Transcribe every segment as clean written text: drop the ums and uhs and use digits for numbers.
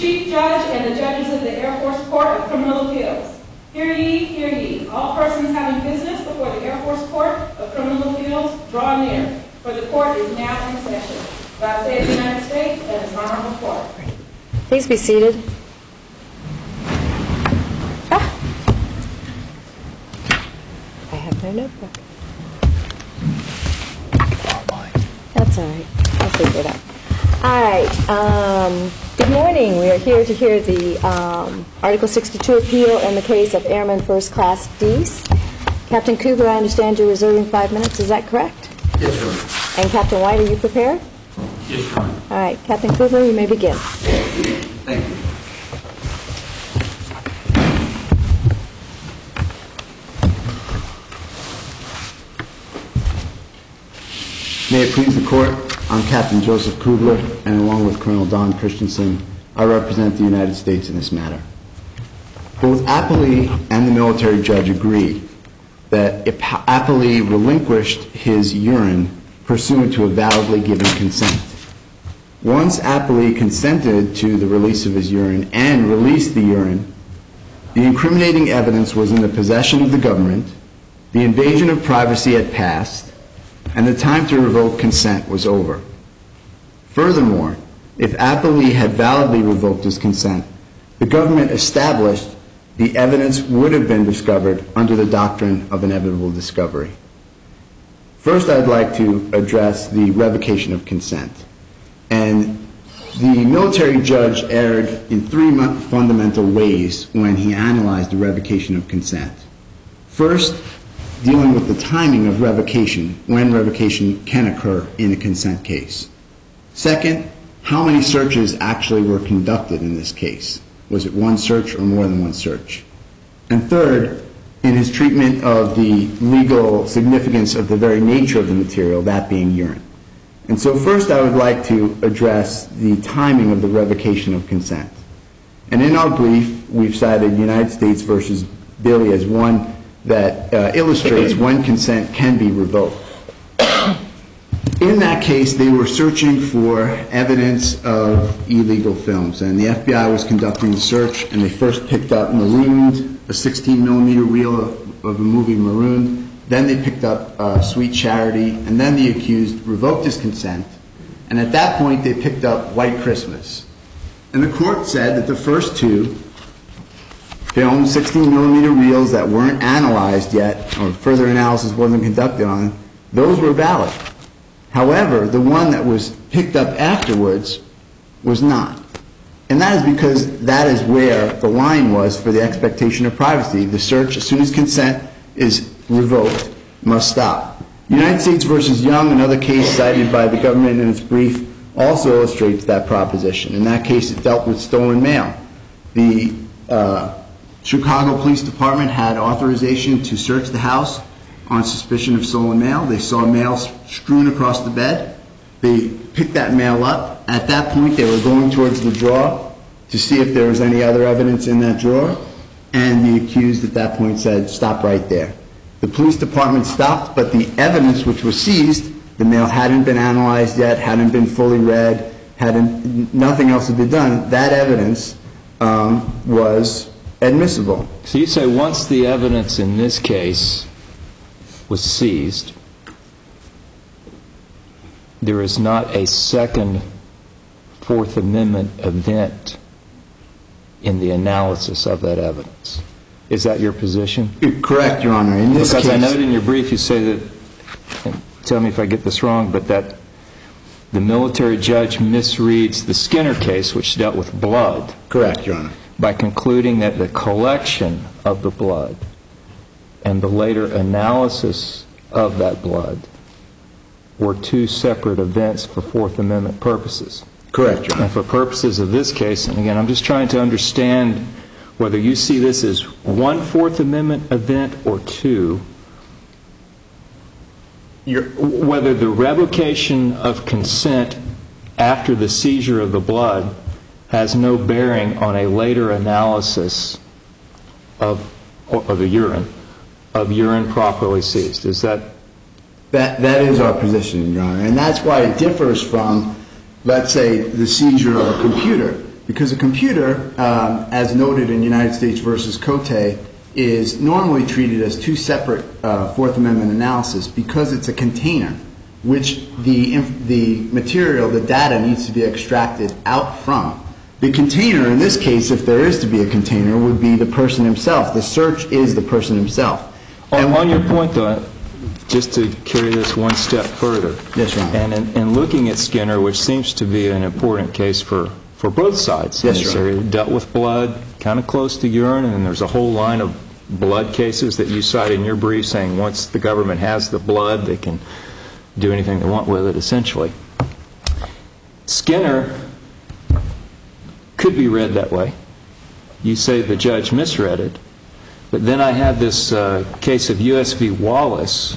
Chief Judge and the judges of the Air Force Court of Criminal Appeals. Hear ye, hear ye. All persons having business before the Air Force Court of Criminal Appeals, draw near, for the court is now in session. God save the United States and its honorable court. Please be seated. I have no notebook. That's all right. I'll figure it out. All right. Good morning. We are here to hear the Article 62 appeal in the case of Airman First Class Deese. Captain Kubler, I understand you're reserving 5 minutes. Is that correct? Yes, Your Honor. And Captain White, are you prepared? Yes, Your Honor. All right. Captain Kubler, you may begin. Thank you. May it please the Court, I'm Captain Joseph Kubler, and along with Colonel Don Christensen, I represent the United States in this matter. Both Appellee and the military judge agree that if Appellee relinquished his urine pursuant to a validly given consent, once Appellee consented to the release of his urine and released the urine, the incriminating evidence was in the possession of the government, the invasion of privacy had passed, and the time to revoke consent was over. Furthermore, if Appellee had validly revoked his consent, the government established the evidence would have been discovered under the doctrine of inevitable discovery. First, I'd like to address the revocation of consent. And the military judge erred in three fundamental ways when he analyzed the revocation of consent. First, dealing with the timing of revocation, when revocation can occur in a consent case. Second, how many searches actually were conducted in this case? Was it one search or more than one search? And third, in his treatment of the legal significance of the very nature of the material, that being urine. And so first I would like to address the timing of the revocation of consent. And in our brief, we've cited United States versus Billy as one that illustrates when consent can be revoked. In that case, they were searching for evidence of illegal films, and the FBI was conducting the search, and they first picked up Marooned, a 16-millimeter reel of the movie Marooned. Then they picked up Sweet Charity, and then the accused revoked his consent, and at that point they picked up White Christmas. And the court said that the first two films, 16-millimeter reels that weren't analyzed yet, or further analysis wasn't conducted on, those were valid. However, the one that was picked up afterwards was not. And that is because that is where the line was for the expectation of privacy. The search, as soon as consent is revoked, must stop. United States versus Young, another case cited by the government in its brief, also illustrates that proposition. In that case, it dealt with stolen mail. The Chicago Police Department had authorization to search the house on suspicion of stolen mail. They saw mail strewn across the bed. They picked that mail up. At that point, they were going towards the drawer to see if there was any other evidence in that drawer, and the accused at that point said, "Stop right there." The police department stopped, but the evidence which was seized, the mail hadn't been analyzed yet, hadn't been fully read, nothing else had been done. That evidence was admissible. So you say once the evidence in this case was seized, there is not a second Fourth Amendment event in the analysis of that evidence. Is that your position? Correct, Your Honor. In this because case, I noted in your brief you say that, and tell me if I get this wrong, but that the military judge misreads the Skinner case, which dealt with blood. Correct, Your Honor. By concluding that the collection of the blood and the later analysis of that blood were two separate events for Fourth Amendment purposes. Correct, Your Honor. And for purposes of this case, and again, I'm just trying to understand whether you see this as one Fourth Amendment event or two, whether the revocation of consent after the seizure of the blood has no bearing on a later analysis of the urine properly seized. Is that? That is our position, Your Honor, and that's why it differs from, let's say, the seizure of a computer. Because a computer, as noted in United States versus Cote, is normally treated as two separate Fourth Amendment analysis because it's a container, which the material, the data, needs to be extracted out from. The container, in this case, if there is to be a container, would be the person himself. The search is the person himself. And on your point, though, just to carry this one step further, Yes, Your Honor. and in looking at Skinner, which seems to be an important case for both sides in Yes, this Your Honor. area, dealt with blood, kind of close to urine, and there's a whole line of blood cases that you cite in your brief saying once the government has the blood, they can do anything they want with it, essentially. Skinner could be read that way. You say the judge misread it. But then I have this case of U.S. v. Wallace,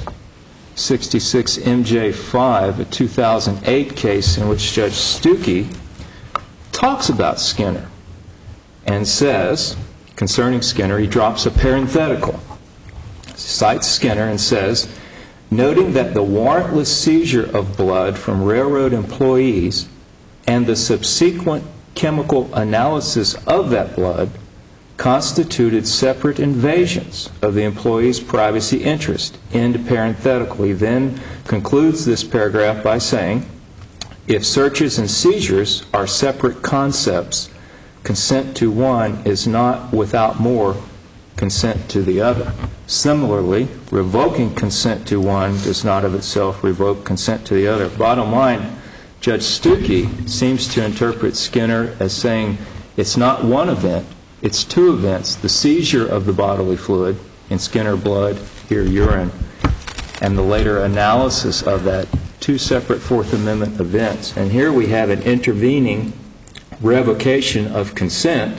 66 MJ5, a 2008 case in which Judge Stuckey talks about Skinner and says, concerning Skinner, he drops a parenthetical, cites Skinner and says, noting that the warrantless seizure of blood from railroad employees and the subsequent chemical analysis of that blood constituted separate invasions of the employee's privacy interest. End parenthetical. He then concludes this paragraph by saying, if searches and seizures are separate concepts, consent to one is not without more consent to the other. Similarly, revoking consent to one does not of itself revoke consent to the other. Bottom line, Judge Stuckey seems to interpret Skinner as saying it's not one event, it's two events, the seizure of the bodily fluid, in Skinner blood, here urine, and the later analysis of that, two separate Fourth Amendment events. And here we have an intervening revocation of consent.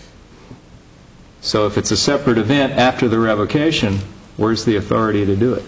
So if it's a separate event after the revocation, where's the authority to do it?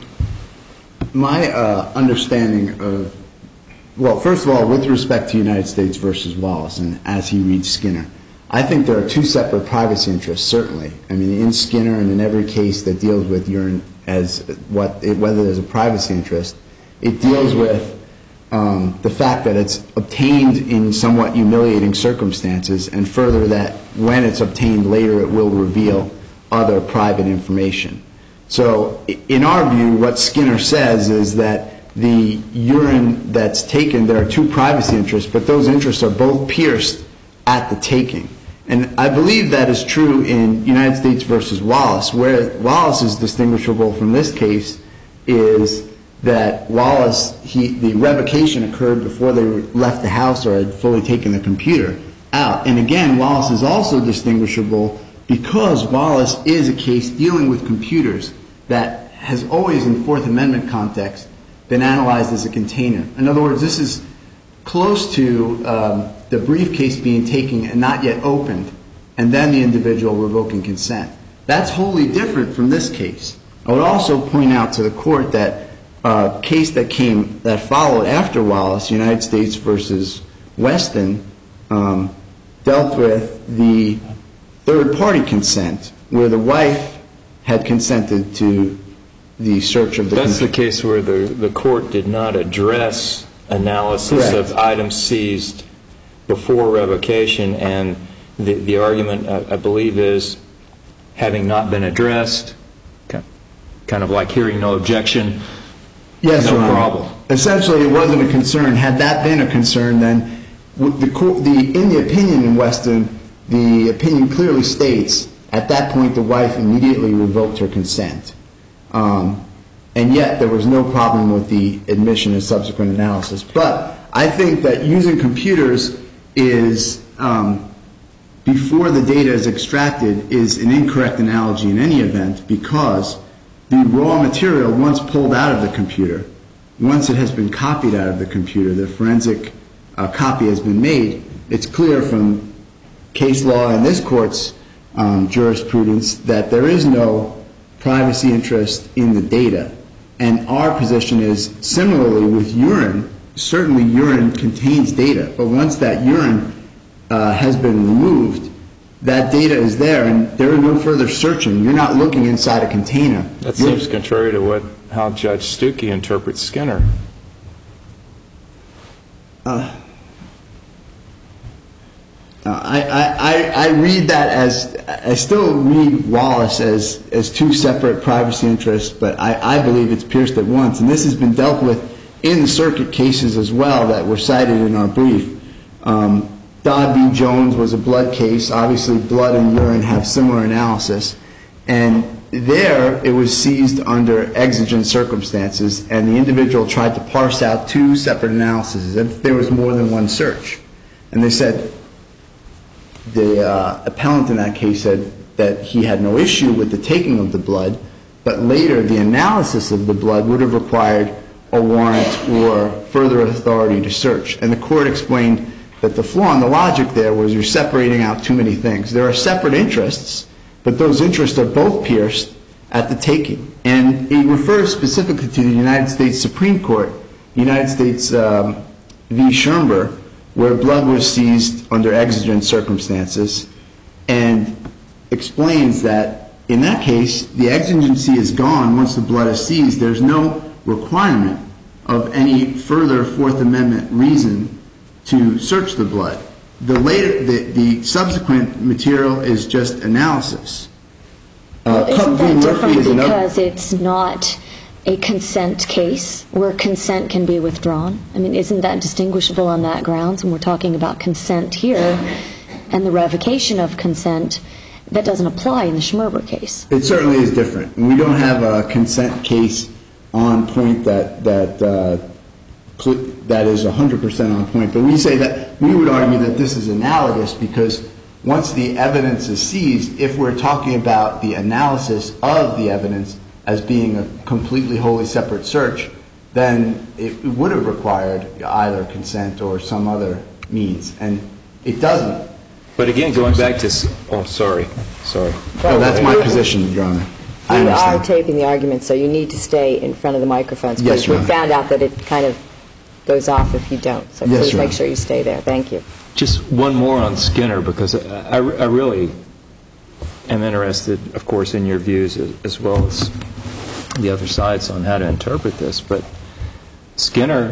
My understanding of, well, first of all, with respect to United States versus Wallace, and as he reads Skinner, I think there are two separate privacy interests, certainly. I mean, in Skinner and in every case that deals with urine as whether there's a privacy interest, it deals with the fact that it's obtained in somewhat humiliating circumstances, and further that when it's obtained later it will reveal other private information. So in our view, what Skinner says is that the urine that's taken, there are two privacy interests, but those interests are both pierced at the taking. And I believe that is true in United States versus Wallace. Where Wallace is distinguishable from this case is that Wallace, the revocation occurred before they left the house or had fully taken the computer out. And again, Wallace is also distinguishable because Wallace is a case dealing with computers that has always, in Fourth Amendment context, been analyzed as a container. In other words, this is close to the briefcase being taken and not yet opened, and then the individual revoking consent. That's wholly different from this case. I would also point out to the court that a case that followed after Wallace, United States versus Weston, dealt with the third-party consent, where the wife had consented to the search of the That's the case where the court did not address analysis Correct. of items seized before revocation, and the argument, I believe, is having not been addressed, kind of like hearing no objection, Yes, no Your Honor. problem. Essentially, it wasn't a concern. Had that been a concern, then in the opinion in Weston, the opinion clearly states at that point the wife immediately revoked her consent. And yet there was no problem with the admission and subsequent analysis. But I think that using computers is, before the data is extracted, is an incorrect analogy in any event, because the raw material, once pulled out of the computer, once it has been copied out of the computer, the forensic copy has been made, it's clear from case law and this court's jurisprudence that there is no privacy interest in the data. And our position is, similarly with urine, certainly urine contains data, but once that urine has been removed, that data is there, and there is no further searching. You're not looking inside a container. That seems contrary to how Judge Stuckey interprets Skinner. I read that as, I still read Wallace as two separate privacy interests, but I believe it's pierced at once. And this has been dealt with in the circuit cases as well that were cited in our brief. Dodd v. Jones was a blood case. Obviously, blood and urine have similar analysis. And there, it was seized under exigent circumstances, and the individual tried to parse out two separate analyses if there was more than one search. And they said, the appellant in that case said that he had no issue with the taking of the blood, but later the analysis of the blood would have required a warrant or further authority to search. And the court explained that the flaw in the logic there was you're separating out too many things. There are separate interests, but those interests are both pierced at the taking. And he refers specifically to the United States Supreme Court, United States v. Schirmer, where blood was seized under exigent circumstances, and explains that in that case, the exigency is gone once the blood is seized. There's no requirement of any further Fourth Amendment reason to search the blood. The subsequent material is just analysis. Isn't that different because it's not a consent case where consent can be withdrawn? I mean, isn't that distinguishable on that grounds when we're talking about consent here and the revocation of consent? That doesn't apply in the Schmerber case. It certainly is different. We don't have a consent case on point that is 100% on point. But we say that we would argue that this is analogous because once the evidence is seized, if we're talking about the analysis of the evidence as being a completely wholly separate search, then it would have required either consent or some other means. And it doesn't. But again, going back to, sorry. No, that's my position, Your Honor. I You understand. are taping the argument, so you need to stay in front of the microphones. Yes, Your We Honor. found out that it kind of goes off if you don't. So Yes, please Your make Honor. sure you stay there. Thank you. Just one more on Skinner, because I really am interested, of course, in your views as well as the other sides on how to interpret this. But Skinner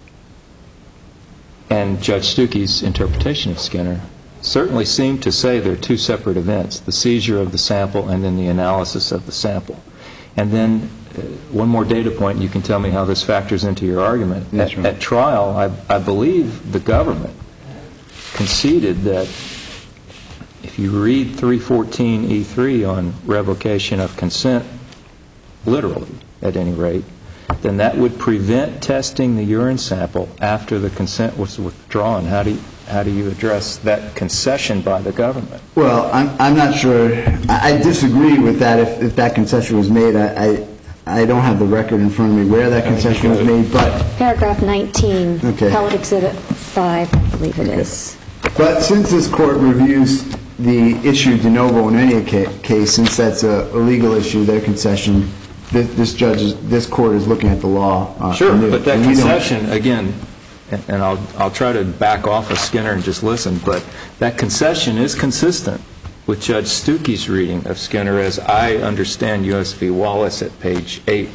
and Judge Stuckey's interpretation of Skinner certainly seem to say there are two separate events, the seizure of the sample and then the analysis of the sample. And then one more data point, and you can tell me how this factors into your argument. Yes, Your Honor. At trial, I believe the government conceded that if you read 314E3 on revocation of consent, literally, at any rate, then that would prevent testing the urine sample after the consent was withdrawn. How do you address that concession by the government? Well, I'm not sure. I disagree with that if that concession was made. I don't have the record in front of me where that concession was made, but... Paragraph 19, Okay. Appellate Exhibit 5, I believe it is. But since this court reviews the issue de novo in any case, since that's a legal issue, their concession, this court is looking at the law. Sure, anew. but that And we don't- concession, again, and I'll try to back off of Skinner and just listen, but that concession is consistent with Judge Stuckey's reading of Skinner as I understand U.S. v. Wallace at page 8.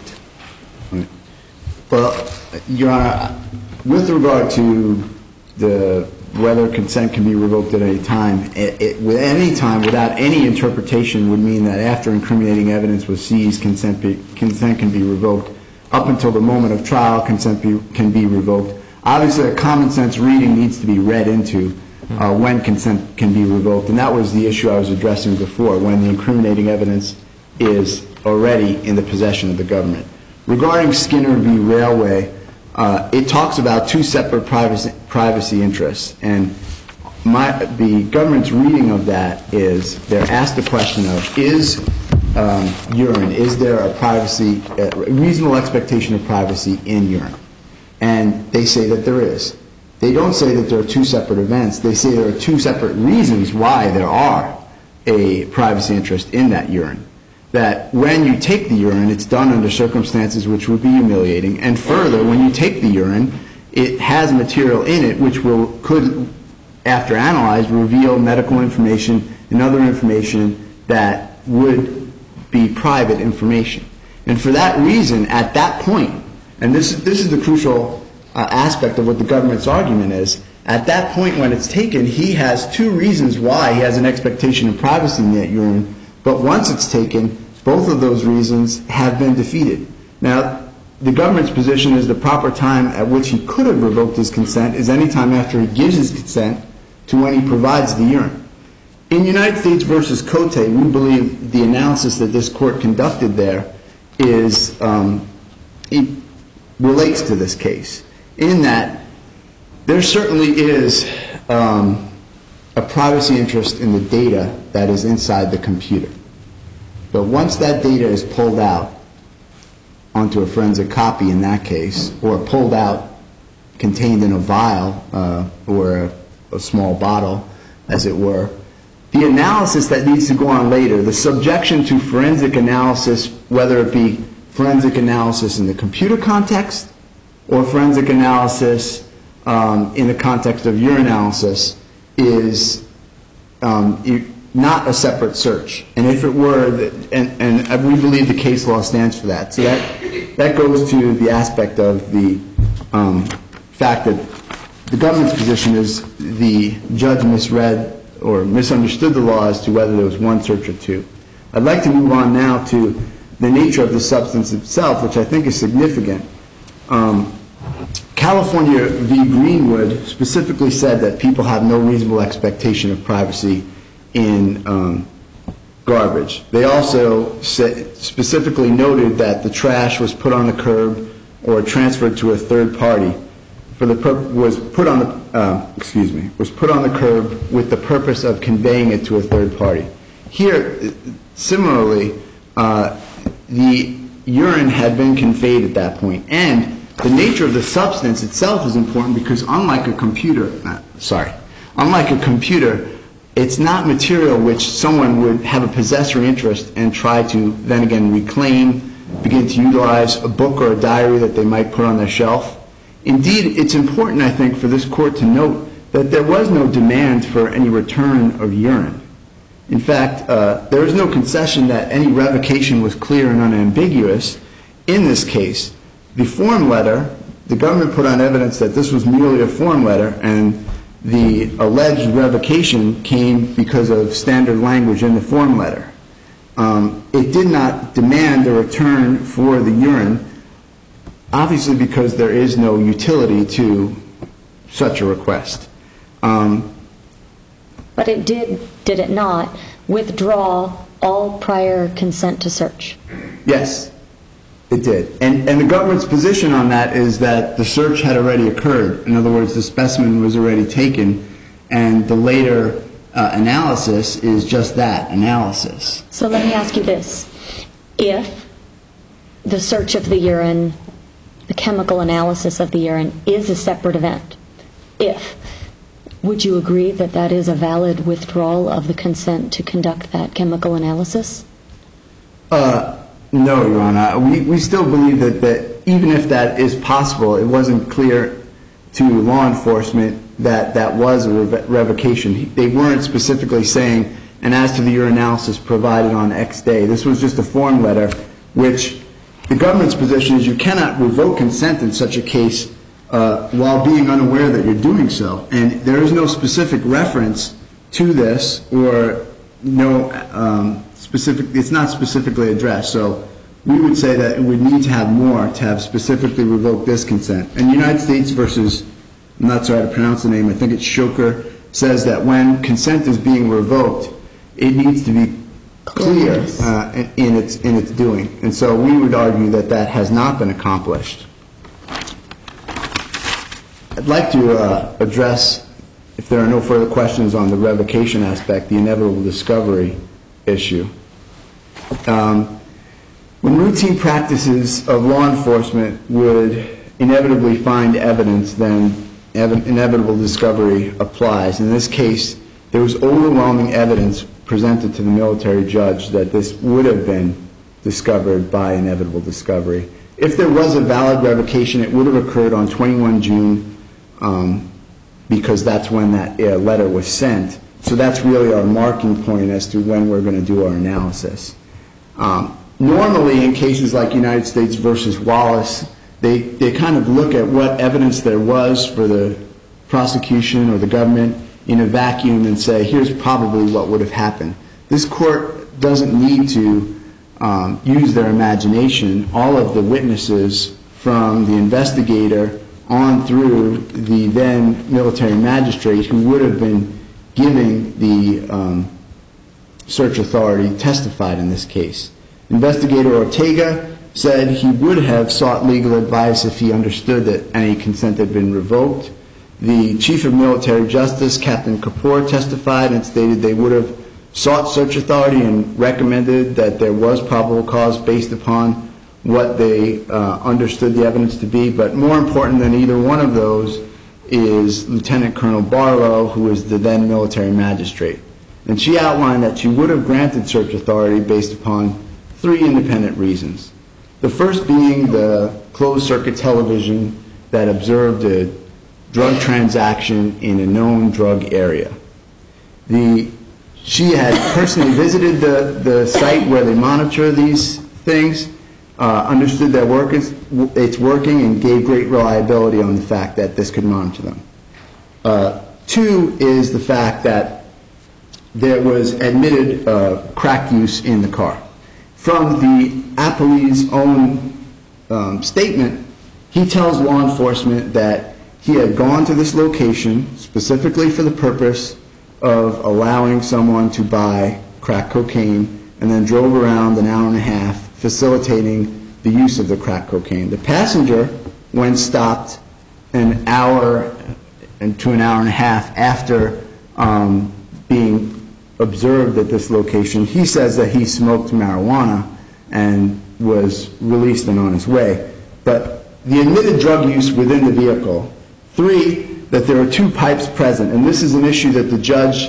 Well, Your Honor, with regard to whether consent can be revoked at any time, any time without any interpretation would mean that after incriminating evidence was seized, consent can be revoked. Up until the moment of trial, consent can be revoked. Obviously, a common sense reading needs to be read into when consent can be revoked, and that was the issue I was addressing before, when the incriminating evidence is already in the possession of the government. Regarding Skinner v. Railway, it talks about two separate privacy interests, and the government's reading of that is they're asked the question of, is urine, is there a reasonable expectation of privacy in urine? And they say that there is. They don't say that there are two separate events. They say there are two separate reasons why there are a privacy interest in that urine. That when you take the urine, it's done under circumstances which would be humiliating. And further, when you take the urine, it has material in it which could, after analyzed, reveal medical information and other information that would be private information. And for that reason, at that point, and this is the crucial aspect of what the government's argument is, At that point when it's taken, he has two reasons why he has an expectation of privacy in that urine, but once it's taken, both of those reasons have been defeated. Now, the government's position is the proper time at which he could have revoked his consent is any time after he gives his consent to when he provides the urine. In United States v. Cote, we believe the analysis that this court conducted there is, it relates to this case, in that there certainly is a privacy interest in the data that is inside the computer. But once that data is pulled out onto a forensic copy in that case, or pulled out contained in a vial or a small bottle, as it were, the analysis that needs to go on later, the subjection to forensic analysis, whether it be forensic analysis in the computer context or forensic analysis in the context of urinalysis, is not a separate search. And if it were, and we believe the case law stands for that. So that goes to the aspect of the fact that the government's position is the judge misread or misunderstood the law as to whether there was one search or two. I'd like to move on now to the nature of the substance itself, which I think is significant. California v. Greenwood specifically said that people have no reasonable expectation of privacy in garbage. They also specifically noted that the trash was put on the curb or transferred to a third party was put on the curb with the purpose of conveying it to a third party. Here, similarly, the urine had been conveyed at that point, and the nature of the substance itself is important because unlike a computer, it's not material which someone would have a possessory interest and try to then again reclaim, begin to utilize a book or a diary that they might put on their shelf. Indeed, it's important, I think, for this court to note that there was no demand for any return of urine. In fact, there is no concession that any revocation was clear and unambiguous. In this case, the form letter, the government put on evidence that this was merely a form letter, and the alleged revocation came because of standard language in the form letter. It did not demand a return for the urine, obviously because there is no utility to such a request. But it did it not, withdraw all prior consent to search? Yes, it did. And the government's position on that is that the search had already occurred. In other words, the specimen was already taken, and the later analysis is just that, analysis. So let me ask you this. If the search of the urine, the chemical analysis of the urine, is a separate event, would you agree that that is a valid withdrawal of the consent to conduct that chemical analysis? No, Your Honor. We still believe that even if that is possible, it wasn't clear to law enforcement that that was a revocation. They weren't specifically saying, and as to the urinalysis provided on X day. This was just a form letter, which the government's position is you cannot revoke consent in such a case while being unaware that you're doing so. And there is no specific reference to this, or no specific, it's not specifically addressed. So we would say that it would need to have more to have specifically revoked this consent. And United States versus, I'm not sure how to pronounce the name, I think it's Shoker, says that when consent is being revoked, it needs to be clear in its doing. And so we would argue that that has not been accomplished. I'd like to address, if there are no further questions on the revocation aspect, the inevitable discovery issue. When routine practices of law enforcement would inevitably find evidence, then inevitable discovery applies. In this case, there was overwhelming evidence presented to the military judge that this would have been discovered by inevitable discovery. If there was a valid revocation, it would have occurred on 21 June because that's when that letter was sent. So that's really our marking point as to when we're going to do our analysis. Normally, in cases like United States versus Wallace, they kind of look at what evidence there was for the prosecution or the government in a vacuum and say, here's probably what would have happened. This court doesn't need to use their imagination. All of the witnesses from the investigator on through the then military magistrate who would have been giving the search authority testified in this case. Investigator Ortega said he would have sought legal advice if he understood that any consent had been revoked. The Chief of Military Justice, Captain Kapoor, testified and stated they would have sought search authority and recommended that there was probable cause based upon what they understood the evidence to be. But more important than either one of those is Lieutenant Colonel Barlow, who was the then military magistrate. And she outlined that she would have granted search authority based upon 3 independent reasons. The first being the closed-circuit television that observed a drug transaction in a known drug area. She had personally visited the site where they monitor these things, understood their work, it's working, and gave great reliability on the fact that this could monitor them. 2 is the fact that there was admitted crack use in the car. From the appellee's own statement, he tells law enforcement that he had gone to this location specifically for the purpose of allowing someone to buy crack cocaine and then drove around an hour and a half facilitating the use of the crack cocaine. The passenger, when stopped an hour to an hour and a half after being observed at this location, he says that he smoked marijuana and was released and on his way. But the admitted drug use within the vehicle. 3, that there are 2 pipes present, and this is an issue that the judge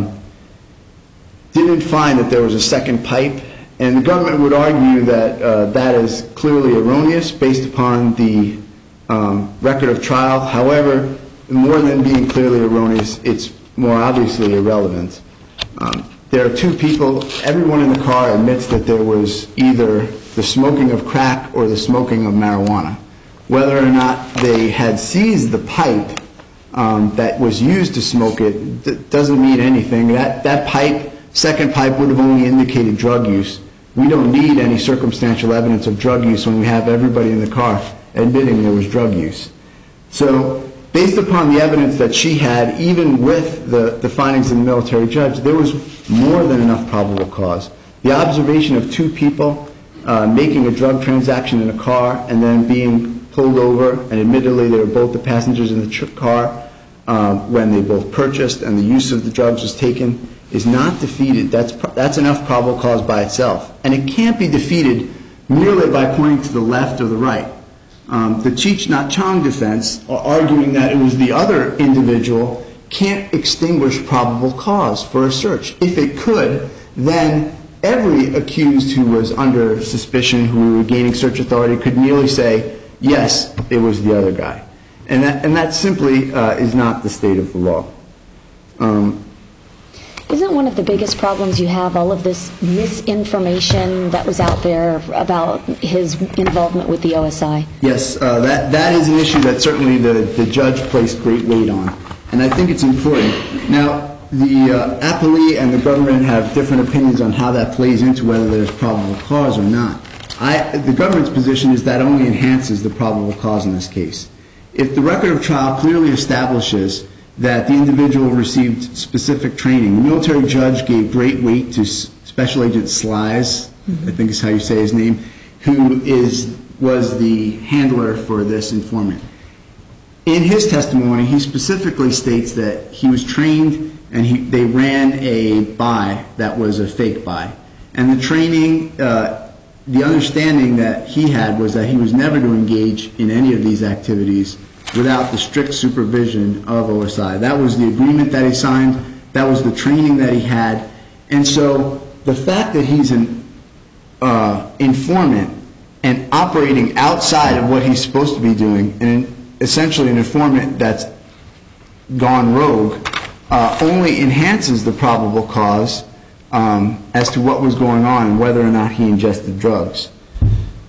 didn't find that there was a second pipe, and the government would argue that that is clearly erroneous based upon the record of trial. However, more than being clearly erroneous, it's more obviously irrelevant. There are 2 people. Everyone in the car admits that there was either the smoking of crack or the smoking of marijuana. Whether or not they had seized the pipe that was used to smoke it doesn't mean anything. That pipe, second pipe, would have only indicated drug use. We don't need any circumstantial evidence of drug use when we have everybody in the car admitting there was drug use. So based upon the evidence that she had, even with the findings of the military judge, there was more than enough probable cause. The observation of 2 people making a drug transaction in a car and then being pulled over, and admittedly they were both the passengers in the car when they both purchased and the use of the drugs was taken, is not defeated. That's enough probable cause by itself. And it can't be defeated merely by pointing to the left or the right. The Cheech Nhat Chang defense, arguing that it was the other individual, can't extinguish probable cause for a search. If it could, then every accused who was under suspicion, who were gaining search authority, could merely say, yes, it was the other guy. And that simply is not the state of the law. Isn't one of the biggest problems you have all of this misinformation that was out there about his involvement with the OSI? Yes, that is an issue that certainly the judge placed great weight on. And I think it's important. Now, the appellee and the government have different opinions on how that plays into whether there's probable cause or not. The government's position is that only enhances the probable cause in this case. If the record of trial clearly establishes that the individual received specific training, the military judge gave great weight to Special Agent Slies, I think is how you say his name, who was the handler for this informant. In his testimony, he specifically states that he was trained and they ran a buy that was a fake buy. And the training, the understanding that he had was that he was never to engage in any of these activities without the strict supervision of OSI. That was the agreement that he signed. That was the training that he had. And so the fact that he's an informant and operating outside of what he's supposed to be doing, and essentially an informant that's gone rogue, only enhances the probable cause as to what was going on and whether or not he ingested drugs.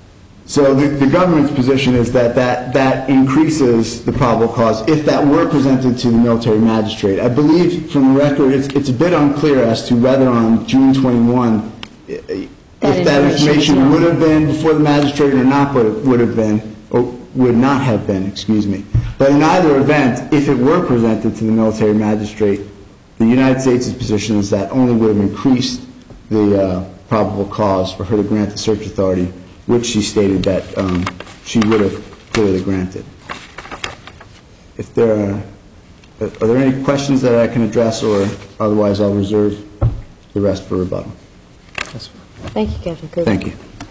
So the government's position is that increases the probable cause if that were presented to the military magistrate. I believe from the record it's a bit unclear as to whether on June 21 if that information would have been before the magistrate or not, but it would have been, or would not have been, excuse me. But in either event, if it were presented to the military magistrate, the United States' position is that only would have increased the probable cause for her to grant the search authority, which she stated that she would have clearly granted. If there are there any questions that I can address, or otherwise I'll reserve the rest for rebuttal. Thank you, Captain Cooper. Thank you.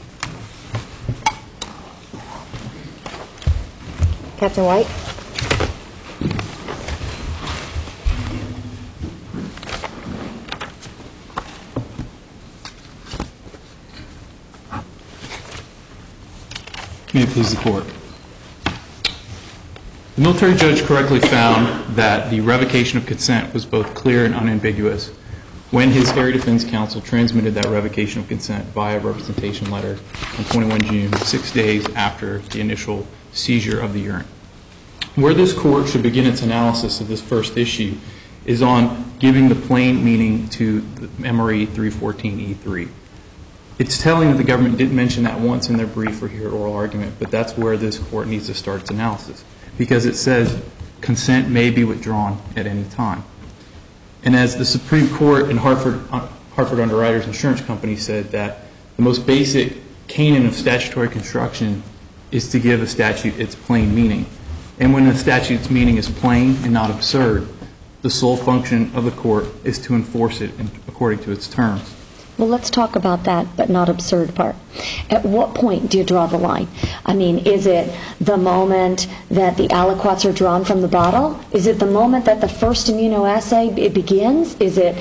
Captain White? May it please the Court. The military judge correctly found that the revocation of consent was both clear and unambiguous when his Area Defense Counsel transmitted that revocation of consent via representation letter on 21 June, 6 days after the initial seizure of the urine. Where this Court should begin its analysis of this first issue is on giving the plain meaning to the MRE 314E3. It's telling that the government didn't mention that once in their brief or here oral argument, but that's where this Court needs to start its analysis, because it says consent may be withdrawn at any time. And as the Supreme Court in Hartford Underwriters Insurance Company said, that the most basic canon of statutory construction is to give a statute its plain meaning. And when the statute's meaning is plain and not absurd, the sole function of the court is to enforce it according to its terms. Well, let's talk about that but not absurd part. At what point do you draw the line? I mean, is it the moment that the aliquots are drawn from the bottle? Is it the moment that the first immunoassay begins? Is it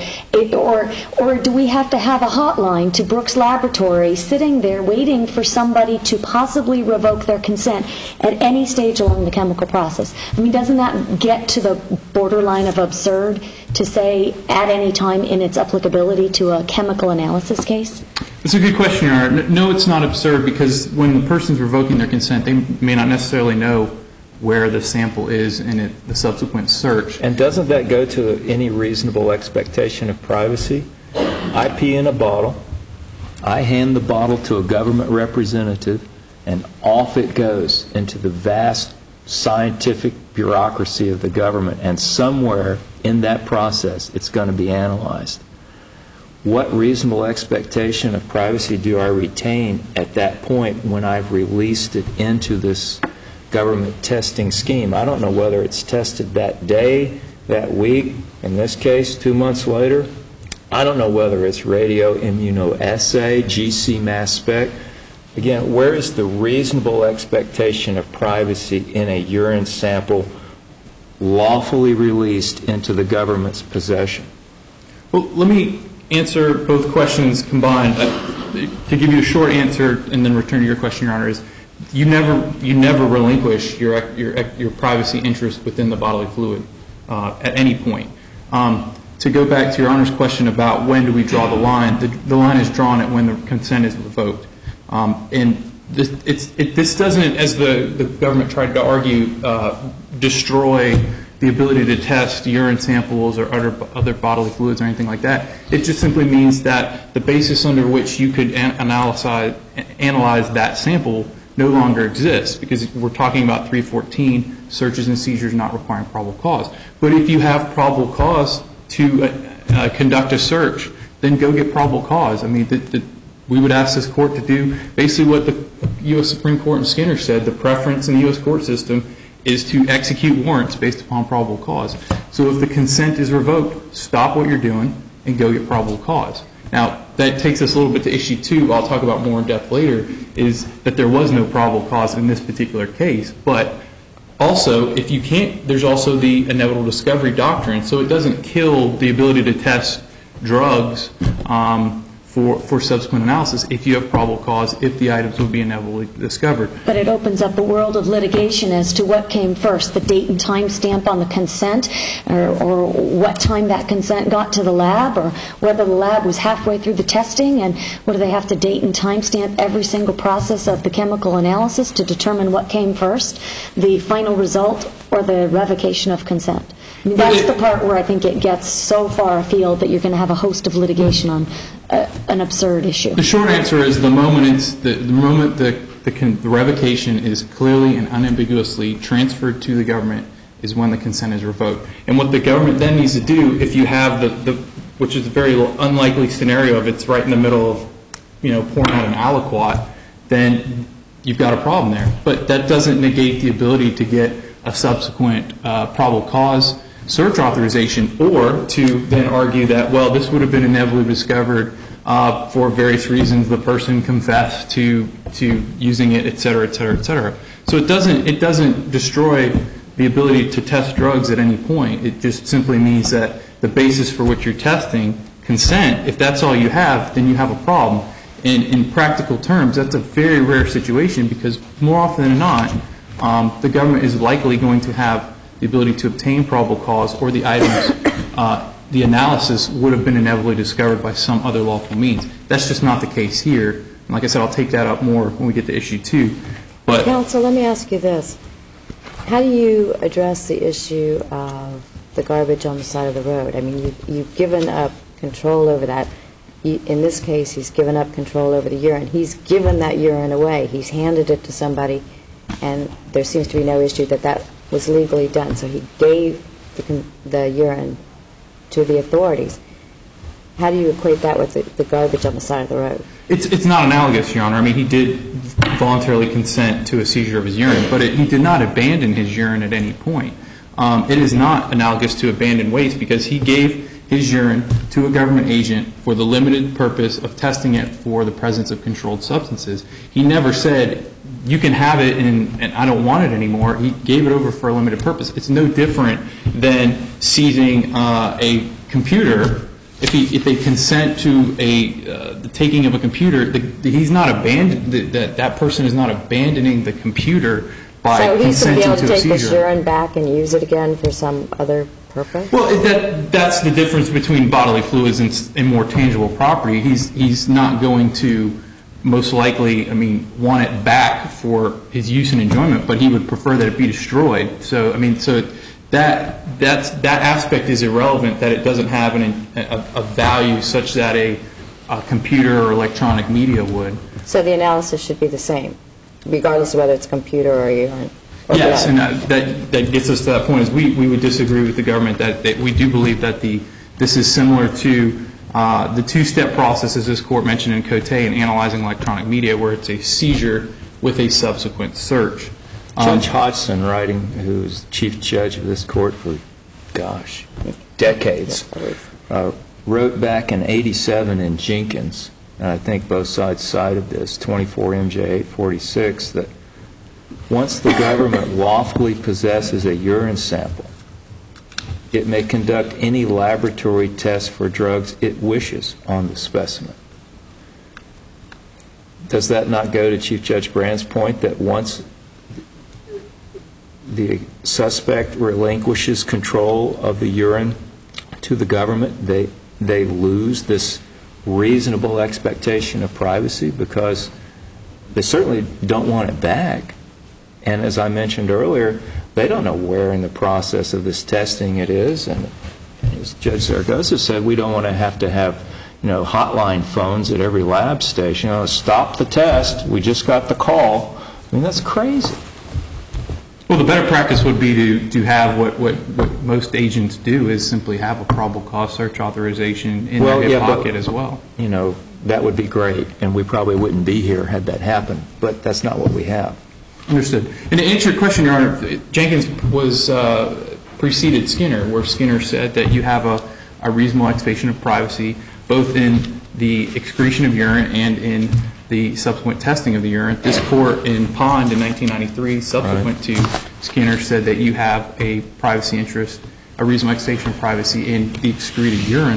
or do we have to have a hotline to Brooks Laboratory sitting there waiting for somebody to possibly revoke their consent at any stage along the chemical process? I mean, doesn't that get to the borderline of absurd to say at any time in its applicability to a chemical analysis case? That's a good question, Your Honor. No, it's not absurd, because when the person's revoking their consent, they may not necessarily know where the sample is in the subsequent search. And doesn't that go to any reasonable expectation of privacy? I pee in a bottle, I hand the bottle to a government representative, and off it goes into the vast scientific bureaucracy of the government, and somewhere in that process it's going to be analyzed. What reasonable expectation of privacy do I retain at that point when I've released it into this government testing scheme? I don't know whether it's tested that day, that week, in this case 2 months later. I don't know whether it's radio immunoassay, GC mass spec. Again, where is the reasonable expectation of privacy in a urine sample lawfully released into the government's possession? Well, let me answer both questions combined. To give you a short answer and then return to your question, Your Honor, is you never relinquish your privacy interest within the bodily fluid at any point. To go back to Your Honor's question about when do we draw the line, the line is drawn at when the consent is revoked. And this doesn't, as the government tried to argue, destroy the ability to test urine samples or other bodily fluids or anything like that. It just simply means that the basis under which you could analyze that sample no longer exists, because we're talking about 314 searches and seizures not requiring probable cause. But if you have probable cause to conduct a search, then go get probable cause. I mean, we would ask this court to do basically what the U.S. Supreme Court in Skinner said. The preference in the U.S. court system is to execute warrants based upon probable cause. So if the consent is revoked, stop what you're doing and go get probable cause. Now, that takes us a little bit to issue 2, I'll talk about more in depth later, is that there was no probable cause in this particular case. But also, if you can't, there's also the inevitable discovery doctrine. So it doesn't kill the ability to test drugs for subsequent analysis if you have probable cause, if the items will be inevitably discovered. But it opens up a world of litigation as to what came first, the date and time stamp on the consent, or what time that consent got to the lab, or whether the lab was halfway through the testing, and whether they have to date and time stamp every single process of the chemical analysis to determine what came first, the final result or the revocation of consent. I mean, that's the part where I think it gets so far afield that you're going to have a host of litigation on an absurd issue. The short answer is the moment the revocation is clearly and unambiguously transferred to the government is when the consent is revoked. And what the government then needs to do, if you have which is a very unlikely scenario if it's right in the middle of, pouring out an aliquot, then you've got a problem there. But that doesn't negate the ability to get a subsequent probable cause search authorization, or to then argue that, well, this would have been inevitably discovered for various reasons. The person confessed to using it, et cetera, et cetera, et cetera. So it doesn't destroy the ability to test drugs at any point. It just simply means that the basis for which you're testing, consent, if that's all you have, then you have a problem. And in practical terms, that's a very rare situation, because more often than not, the government is likely going to have the ability to obtain probable cause, or the items, the analysis would have been inevitably discovered by some other lawful means. That's just not the case here. And like I said, I'll take that up more when we get to issue 2. But Counsel, let me ask you this. How do you address the issue of the garbage on the side of the road? I mean, you've given up control over that. In this case, he's given up control over the urine. He's given that urine away. He's handed it to somebody, and there seems to be no issue that was legally done. So he gave the urine to the authorities. How do you equate that with the garbage on the side of the road? It's not analogous, Your Honor. I mean, he did voluntarily consent to a seizure of his urine, but he did not abandon his urine at any point. It is not analogous to abandoned waste, because he gave his urine to a government agent for the limited purpose of testing it for the presence of controlled substances. He never said, you can have it and I don't want it anymore. He gave it over for a limited purpose. It's no different than seizing a computer. If they consent to the taking of a computer, he's not that person is not abandoning the computer by consenting to a seizure. So he's going to be able to take his urine back and use it again for some other purpose? Well, that's the difference between bodily fluids and more tangible property. He's not going to most likely, want it back for his use and enjoyment, but he would prefer that it be destroyed. So, that aspect is irrelevant, that it doesn't have a value such that a computer or electronic media would. So the analysis should be the same, regardless of whether it's computer or urine? Yes, and that gets us to that point. Is we would disagree with the government that we do believe that this is similar to the two-step process, as this court mentioned in Cote, in analyzing electronic media, where it's a seizure with a subsequent search. Judge Hodgson, who's chief judge of this court for, decades, wrote back in '87 in Jenkins, and I think both sides cited this, 24 MJ 846, that once the government lawfully possesses a urine sample, it may conduct any laboratory test for drugs it wishes on the specimen. Does that not go to Chief Judge Brand's point that once the suspect relinquishes control of the urine to the government, they lose this reasonable expectation of privacy, because they certainly don't want it back? And as I mentioned earlier, they don't know where in the process of this testing it is. And as Judge Zaragoza said, we don't want to have hotline phones at every lab station. Stop the test. We just got the call. That's crazy. Well, the better practice would be to have what most agents do, is simply have a probable cause search authorization in their hip pocket as well. That would be great, and we probably wouldn't be here had that happened. But that's not what we have. Understood. And to answer your question, Your Honor, Jenkins preceded Skinner, where Skinner said that you have a reasonable expectation of privacy, both in the excretion of urine and in the subsequent testing of the urine. This court in Pond in 1993, subsequent to Skinner, said that you have a privacy interest, a reasonable expectation of privacy in the excreted urine.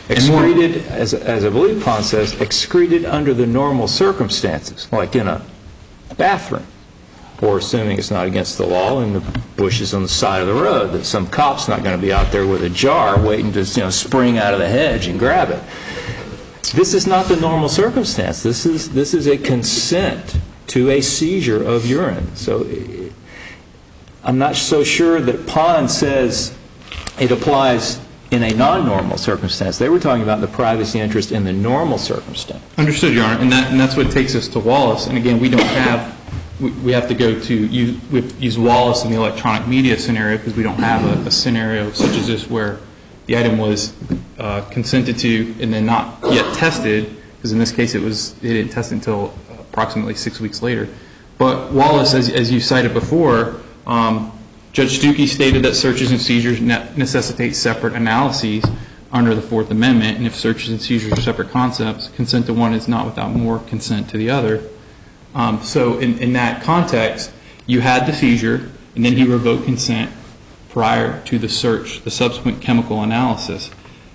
Excreted, as I believe Pond says, excreted under the normal circumstances, like in a bathroom, or assuming it's not against the law, in the bushes on the side of the road, that some cop's not going to be out there with a jar waiting to spring out of the hedge and grab it. This is not the normal circumstance. This is a consent to a seizure of urine. So I'm not so sure that Pond says it applies in a non-normal circumstance. They were talking about the privacy interest in the normal circumstance. Understood, Your Honor, and that's what takes us to Wallace. And again, we have to go to use Wallace in the electronic media scenario because we don't have a scenario such as this where the item was consented to and then not yet tested, because in this case it didn't test until approximately 6 weeks later. But Wallace, as you cited before, Judge Stuckey stated that searches and seizures necessitate separate analyses under the Fourth Amendment, and if searches and seizures are separate concepts, consent to one is not without more consent to the other. So in that context, you had the seizure, and then he revoked consent prior to the search, the subsequent chemical analysis.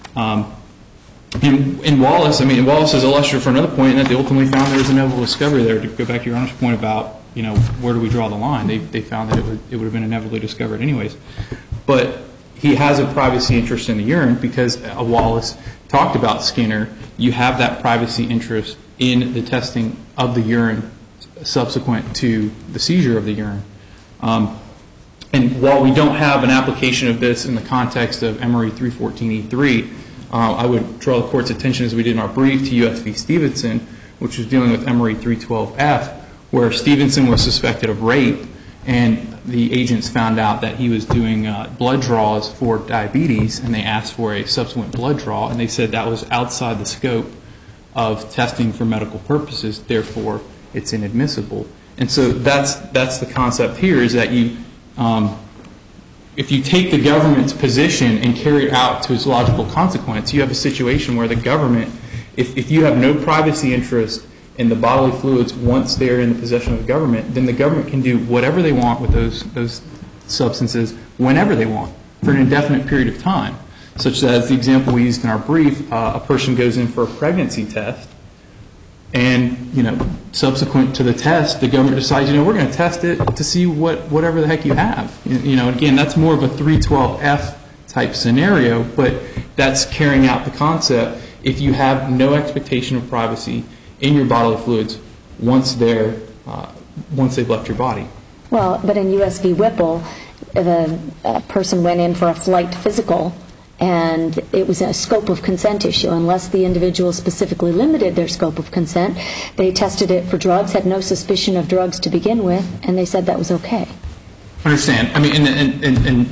In Wallace, Wallace is illustrative for another point in that they ultimately found there was a inevitable discovery there. To go back to Your Honor's point about, where do we draw the line? They found that it would have been inevitably discovered anyways. But he has a privacy interest in the urine because Wallace talked about Skinner. You have that privacy interest in the testing of the urine subsequent to the seizure of the urine. And while we don't have an application of this in the context of Emory 314E3, I would draw the Court's attention, as we did in our brief, to U.S. v. Stevenson, which was dealing with Emory 312F, where Stevenson was suspected of rape, and the agents found out that he was doing blood draws for diabetes, and they asked for a subsequent blood draw, and they said that was outside the scope of testing for medical purposes, therefore it's inadmissible. And so that's the concept here, is that if you take the government's position and carry it out to its logical consequence, you have a situation where the government, if you have no privacy interest in the bodily fluids once they're in the possession of the government, then the government can do whatever they want with those substances whenever they want for an indefinite period of time, such as the example we used in our brief, a person goes in for a pregnancy test, and subsequent to the test, the government decides, we're going to test it to see whatever the heck you have. Again, that's more of a 312F type scenario, but that's carrying out the concept. If you have no expectation of privacy in your bodily fluids once they've left your body. Well, but in U.S. v. Whipple, the person went in for a flight physical, and it was a scope of consent issue. Unless the individual specifically limited their scope of consent, they tested it for drugs, had no suspicion of drugs to begin with, and they said that was okay. I understand. And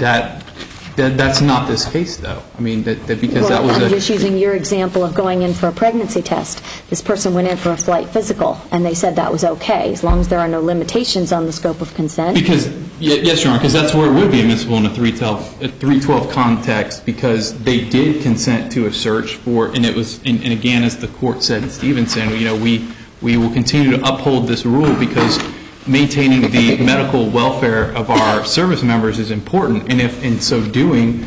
that's not this case, though. I'm just using your example of going in for a pregnancy test. This person went in for a flight physical, and they said that was okay, as long as there are no limitations on the scope of consent. Yes, Your Honor, because that's where it would be admissible in a 312 context, because they did consent to a search for, and again, as the Court said in Stevenson, we will continue to uphold this rule because maintaining the medical welfare of our service members is important, and if in so doing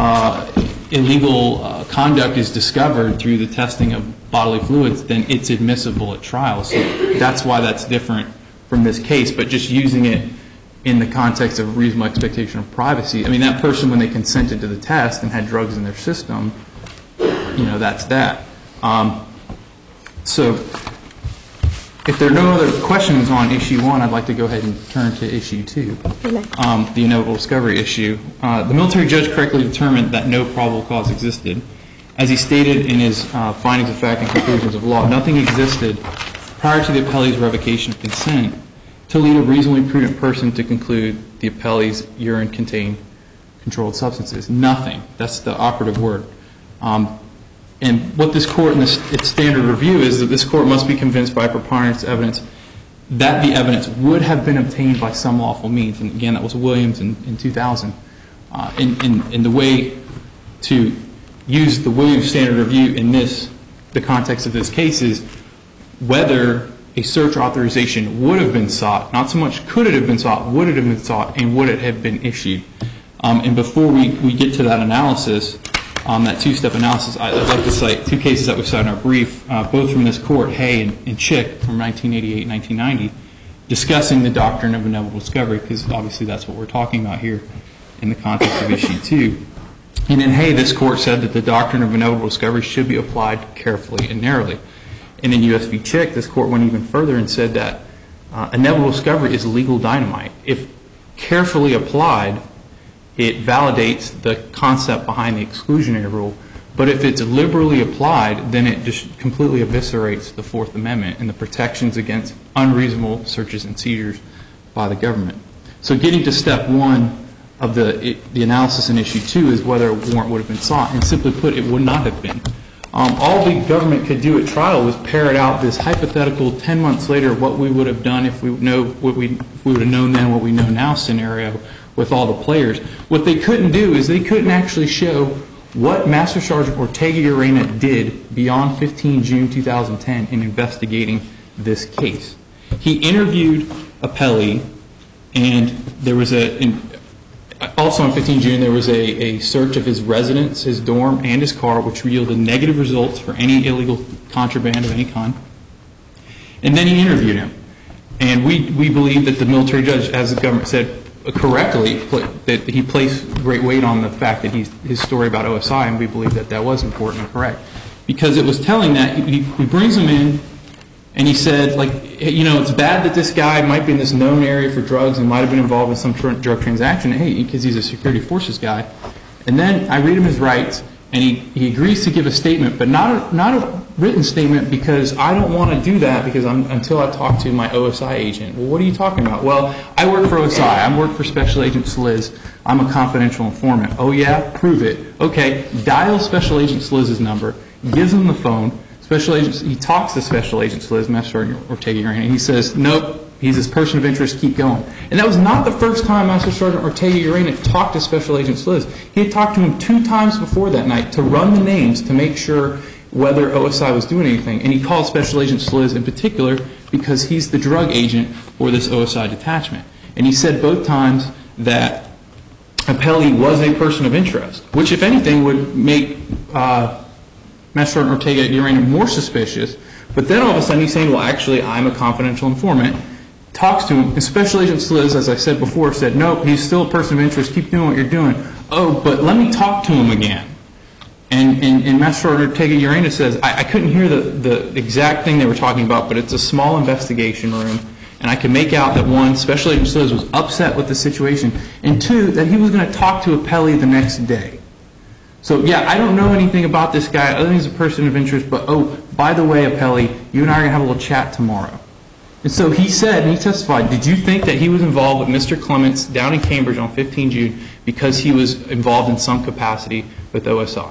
illegal conduct is discovered through the testing of bodily fluids, then it's admissible at trial. So that's why that's different from this case, but just using it in the context of reasonable expectation of privacy. That person, when they consented to the test and had drugs in their system, that's that. So if there are no other questions on Issue 1, I'd like to go ahead and turn to Issue 2, the inevitable discovery issue. The military judge correctly determined that no probable cause existed. As he stated in his findings of fact and conclusions of law, nothing existed prior to the appellee's revocation of consent to lead a reasonably prudent person to conclude the appellee's urine contained controlled substances. Nothing. That's the operative word. And what this Court in its standard review is that this Court must be convinced by preponderance of evidence that the evidence would have been obtained by some lawful means. And again, that was Williams in 2000. And the way to use the Williams standard review in the context of this case is whether a search authorization would have been sought, not so much could it have been sought, would it have been sought, and would it have been issued. And before we get to that analysis, that two-step analysis, I'd like to cite two cases that we cited in our brief, both from this court, Hay and Chick, from 1988 and 1990, discussing the doctrine of inevitable discovery, because obviously that's what we're talking about here in the context of Issue 2. And in Hay, this court said that the doctrine of inevitable discovery should be applied carefully and narrowly. And in U.S. v. Chick, this court went even further and said that inevitable discovery is legal dynamite. If carefully applied, it validates the concept behind the exclusionary rule. But if it's liberally applied, then it just completely eviscerates the Fourth Amendment and the protections against unreasonable searches and seizures by the government. So getting to step one of the analysis in Issue 2 is whether a warrant would have been sought. And simply put, it would not have been. All the government could do at trial was parrot out this hypothetical 10 months later what we would have done if we would have known then what we know now scenario with all the players. What they couldn't do is they couldn't actually show what Master Sergeant Ortega-Urena did beyond 15 June 2010 in investigating this case. He interviewed Appelli, and there was also on 15 June, there was a search of his residence, his dorm, and his car, which yielded negative results for any illegal contraband of any kind. And then he interviewed him. And we believe that the military judge, as the government said correctly, that he placed great weight on the fact that his story about OSI, and we believe that that was important and correct. Because it was telling that he brings him in, and he said, it's bad that this guy might be in this known area for drugs and might have been involved in some drug transaction, because he's a security forces guy. And then I read him his rights, and he agrees to give a statement, but not a written statement, because I don't want to do that until I talk to my OSI agent. Well, what are you talking about? Well, I work for OSI. I work for Special Agent Sliz. I'm a confidential informant. Oh, yeah? Prove it. Okay. Dial Special Agent Sliz's number. Gives him the phone. He talks to Special Agent Sliz, Master Sergeant Ortega-Urena, and he says, nope, he's this person of interest, keep going. And that was not the first time Master Sergeant Ortega-Urena talked to Special Agent Sliz. He had talked to him 2 times before that night to run the names to make sure whether OSI was doing anything. And he called Special Agent Sliz in particular because he's the drug agent for this OSI detachment. And he said both times that Appelli was a person of interest, which, if anything, would make Master Sergeant Ortega-Urena more suspicious. But then all of a sudden he's saying, well, actually, I'm a confidential informant. Talks to him. And Special Agent Sliz, as I said before, said, nope, he's still a person of interest. Keep doing what you're doing. Oh, but let me talk to him again. And Master Sergeant Ortega-Urena says, I couldn't hear the exact thing they were talking about, but it's a small investigation room. And I can make out that, 1, Special Agent Sliz was upset with the situation, and 2, that he was going to talk to Appelli the next day. So, yeah, I don't know anything about this guy other than he's a person of interest, but, oh, by the way, Appelli, you and I are going to have a little chat tomorrow. And so he said, and he testified, did you think that he was involved with Mr. Clements down in Cambridge on 15 June because he was involved in some capacity with OSI?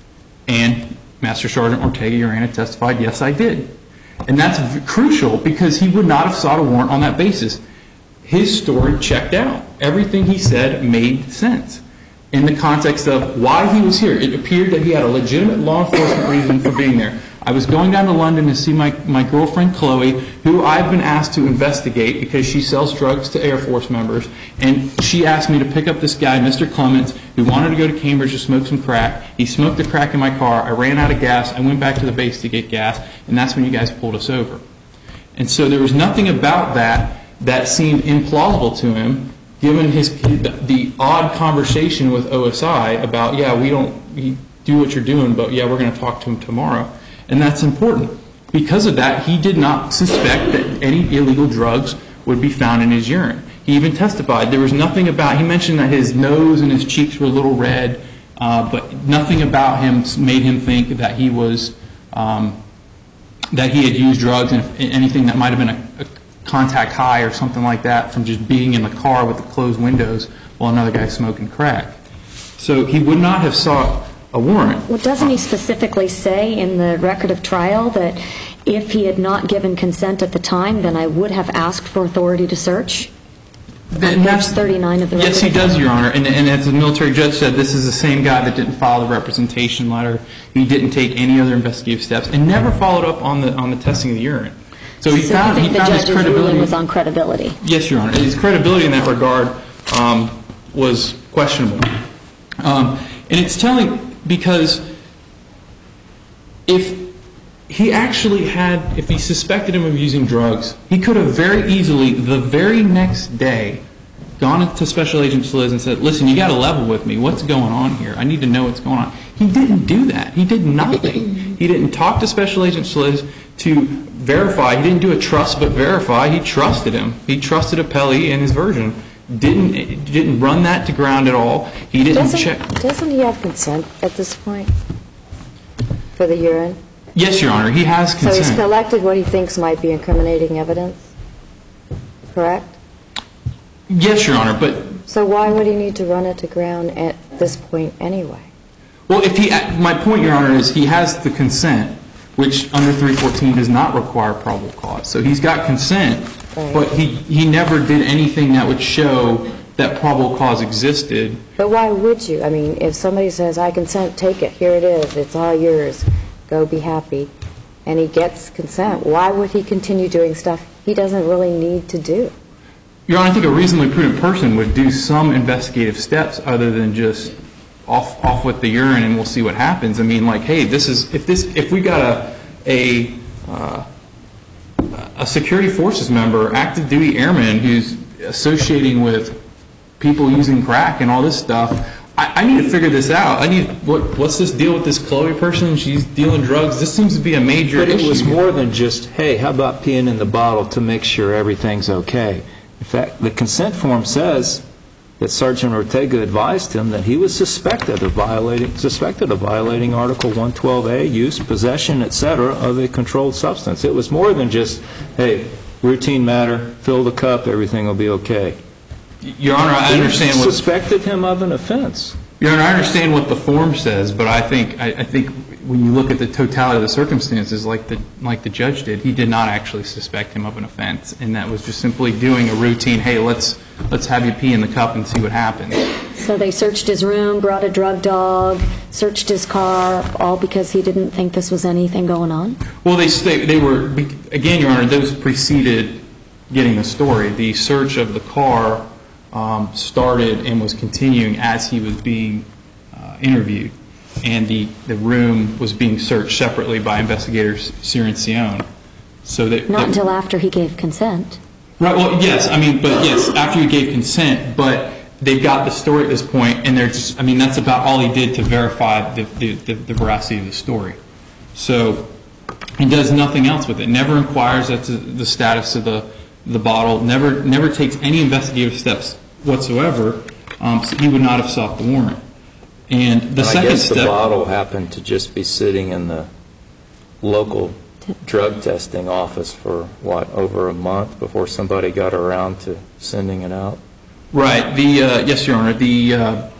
And Master Sergeant Ortega-Urena testified, yes, I did. And that's crucial because he would not have sought a warrant on that basis. His story checked out. Everything he said made sense. In the context of why he was here, it appeared that he had a legitimate law enforcement reason for being there. I was going down to London to see my girlfriend, Chloe, who I've been asked to investigate because she sells drugs to Air Force members. And she asked me to pick up this guy, Mr. Clements, who wanted to go to Cambridge to smoke some crack. He smoked the crack in my car. I ran out of gas. I went back to the base to get gas. And that's when you guys pulled us over. And so there was nothing about that seemed implausible to him, given the odd conversation with OSI about, yeah, we do what you're doing, but yeah, we're going to talk to him tomorrow. And that's important. Because of that, he did not suspect that any illegal drugs would be found in his urine. He even testified. There was nothing about, he mentioned that his nose and his cheeks were a little red, but nothing about him made him think that he was, that he had used drugs, and anything that might have been a contact high or something like that from just being in the car with the closed windows while another guy's smoking crack. So he would not have sought a warrant. Well, doesn't he specifically say in the record of trial that if he had not given consent at the time, then I would have asked for authority to search? Page 39 of the record. Yes, he does, Your Honor. And as the military judge said, this is the same guy that didn't file the representation letter. He didn't take any other investigative steps and never followed up on the testing of the urine. So he found his credibility. The judge's ruling was on credibility. Yes, Your Honor. His credibility in that regard was questionable. And it's telling because if he suspected him of using drugs, he could have very easily, the very next day, gone to Special Agent Sliz and said, listen, you got to level with me. What's going on here? I need to know what's going on. He didn't do that. He did nothing. He didn't talk to Special Agent Sliz to verify. He didn't do a trust but verify. He trusted him. He trusted Apelli and his version. Didn't run that to ground at all. He didn't check. Doesn't he have consent at this point for the urine? Yes, Your Honor, he has consent. So he's collected what he thinks might be incriminating evidence, correct? Yes, Your Honor, but... So why would he need to run it to ground at this point anyway? Well, my point, Your Honor, is he has the consent, which under 314 does not require probable cause. So he's got consent, right. But he never did anything that would show that probable cause existed. But why would you? I mean, if somebody says, I consent, take it, here it is, it's all yours, go be happy, and he gets consent, why would he continue doing stuff he doesn't really need to do? Your Honor, I think a reasonably prudent person would do some investigative steps other than just off with the urine and we'll see what happens. I mean, like, hey, if we got a security forces member, active duty airman who's associating with people using crack and all this stuff, I need to figure this out. What's this deal with this Chloe person? She's dealing drugs. This seems to be a major issue. But it was more than just, hey, how about peeing in the bottle to make sure everything's okay? In fact, the consent form says that Sergeant Ortega advised him that he was suspected of violating Article 112A, use, possession, etc., of a controlled substance. It was more than just, hey, routine matter, fill the cup, everything will be okay. Your Honor, I understand what... He suspected him of an offense. Your Honor, I understand what the form says, but I think when you look at the totality of the circumstances, like the judge did, he did not actually suspect him of an offense, and that was just simply doing a routine, hey, let's have you pee in the cup and see what happens. So they searched his room, brought a drug dog, searched his car, all because he didn't think this was anything going on? Well, they were, again, Your Honor, those preceded getting the story. The search of the car started and was continuing as he was being interviewed, and the room was being searched separately by investigators Cirincione. So not until after he gave consent. Right. Well, yes. I mean, but yes, after he gave consent, but they've got the story at this point, and they're just. I mean, that's about all he did to verify the veracity of the story. So he does nothing else with it. Never inquires as to the status of the bottle. Never takes any investigative steps whatsoever. So he would not have sought the warrant. And the second step. I guess the bottle happened to just be sitting in the local drug testing office for, over a month before somebody got around to sending it out? Right. Yes, Your Honor. The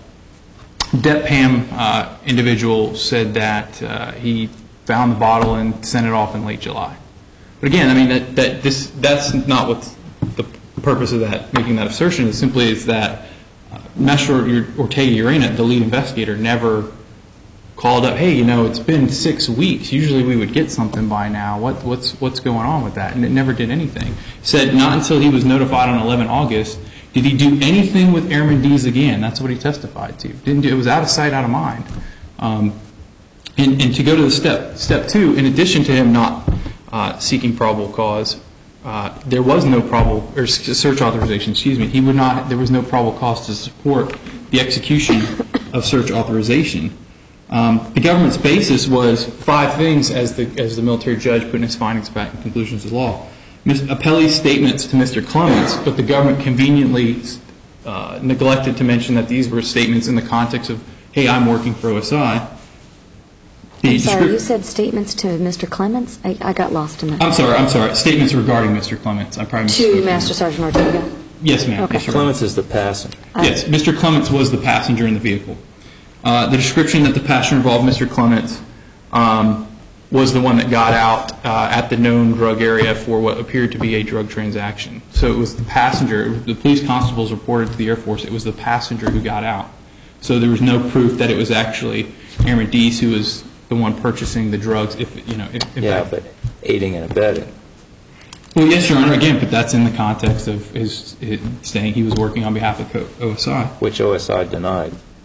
DEPAM individual said that he found the bottle and sent it off in late July. But again, I mean, that's not what the purpose of that, making that assertion is. Simply is that Master Ortega Urena, the lead investigator, never called up, hey, it's been 6 weeks. Usually we would get something by now. What's going on with that? And it never did anything. Said not until he was notified on 11 August did he do anything with Airman Dees again. That's what he testified to. It was out of sight, out of mind. And to go to the step two, in addition to him not seeking probable cause, there was no search authorization. There was no probable cause to support the execution of search authorization. The government's basis was 5 things, as the military judge put in his findings back in conclusions of law. Ms. Apelli's statements to Mr. Clements, but the government conveniently neglected to mention that these were statements in the context of, hey, I'm working for OSI. I'm sorry, you said statements to Mr. Clements? I got lost in that. I'm sorry. Statements regarding Mr. Clements. I probably to Master Sergeant Ortega? Yes, ma'am. Okay. Yes, Clements is the passenger. Yes, Mr. Clements was the passenger in the vehicle. The description that the passenger involved, Mr. Clements, was the one that got out at the known drug area for what appeared to be a drug transaction. So it was the passenger. The police constables reported to the Air Force it was the passenger who got out. So there was no proof that it was actually Airman Dees who was the one purchasing the drugs. But aiding and abetting. Well, yes, Your Honor. Again, but that's in the context of his saying he was working on behalf of OSI, which OSI denied.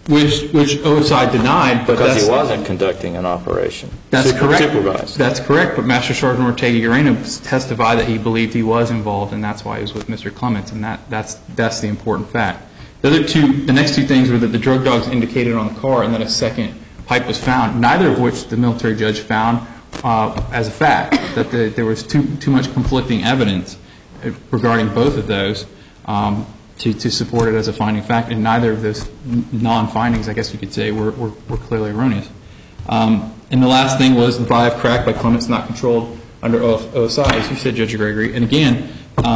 which OSI denied, but Because he wasn't conducting an operation. That's correct. Supervised. That's correct, but Master Sergeant Ortega-Urena testified that he believed he was involved, and that's why he was with Mr. Clements, and that's the important fact. The next two things were that the drug dogs indicated on the car and that a second pipe was found, neither of which the military judge found as a fact, that there was too much conflicting evidence regarding both of those to support it as a finding fact, and neither of those non-findings, I guess you could say, were clearly erroneous. And the last thing was the buy of crack by Clements not controlled under OSI, as you said, Judge Gregory. And again,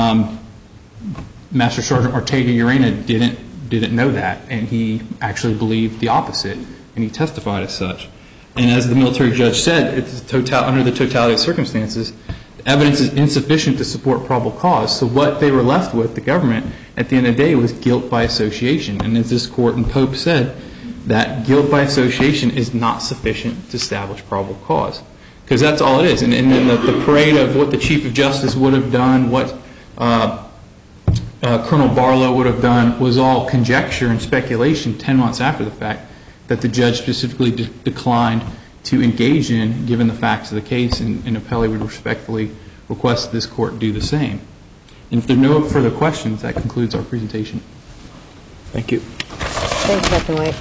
Master Sergeant Ortega-Urena didn't know that, and he actually believed the opposite, and he testified as such. And as the military judge said, under the totality of circumstances, evidence is insufficient to support probable cause. So what they were left with, the government, at the end of the day, was guilt by association. And as this court in Pope said, that guilt by association is not sufficient to establish probable cause. Because that's all it is. And then the parade of what the Chief of Justice would have done, what Colonel Barlow would have done, was all conjecture and speculation 10 months after the fact that the judge specifically declined to engage in, given the facts of the case, and appellee would respectfully request that this court do the same. And if there are no further questions, that concludes our presentation. Thank you. Thanks, Captain White.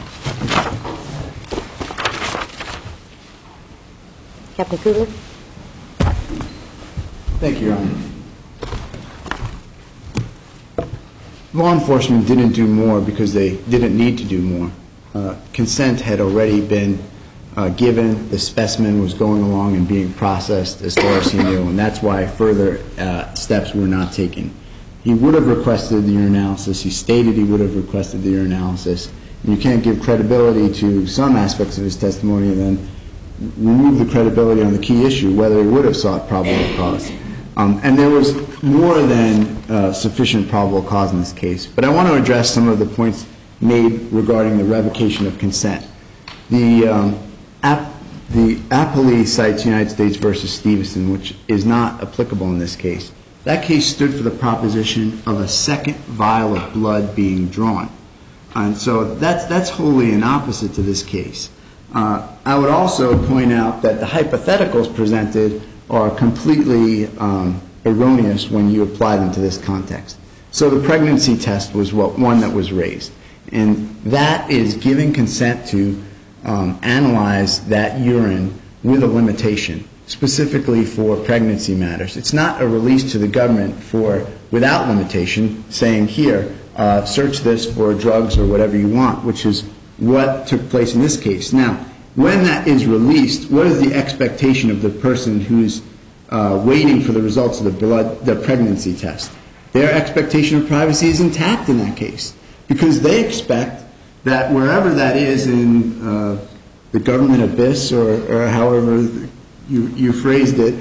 Captain Kugler? Thank you, Your Honor. Law enforcement didn't do more because they didn't need to do more. Consent had already been given, the specimen was going along and being processed as far as he knew, and that's why further steps were not taken. He would have requested the urinalysis. He stated he would have requested the urinalysis. And you can't give credibility to some aspects of his testimony and then remove the credibility on the key issue, whether he would have sought probable cause. And there was more than sufficient probable cause in this case. But I want to address some of the points made regarding the revocation of consent. The appellee cites United States v. Stevenson, which is not applicable in this case. That case stood for the proposition of a second vial of blood being drawn. And so that's wholly an opposite to this case. I would also point out that the hypotheticals presented are completely erroneous when you apply them to this context. So the pregnancy test was one that was raised. And that is giving consent to analyze that urine with a limitation, specifically for pregnancy matters. It's not a release to the government for without limitation, saying, here, search this for drugs or whatever you want, which is what took place in this case. Now, when that is released, what is the expectation of the person who's waiting for the results of the pregnancy test? Their expectation of privacy is intact in that case, because they expect that wherever that is in the government abyss or however you phrased it,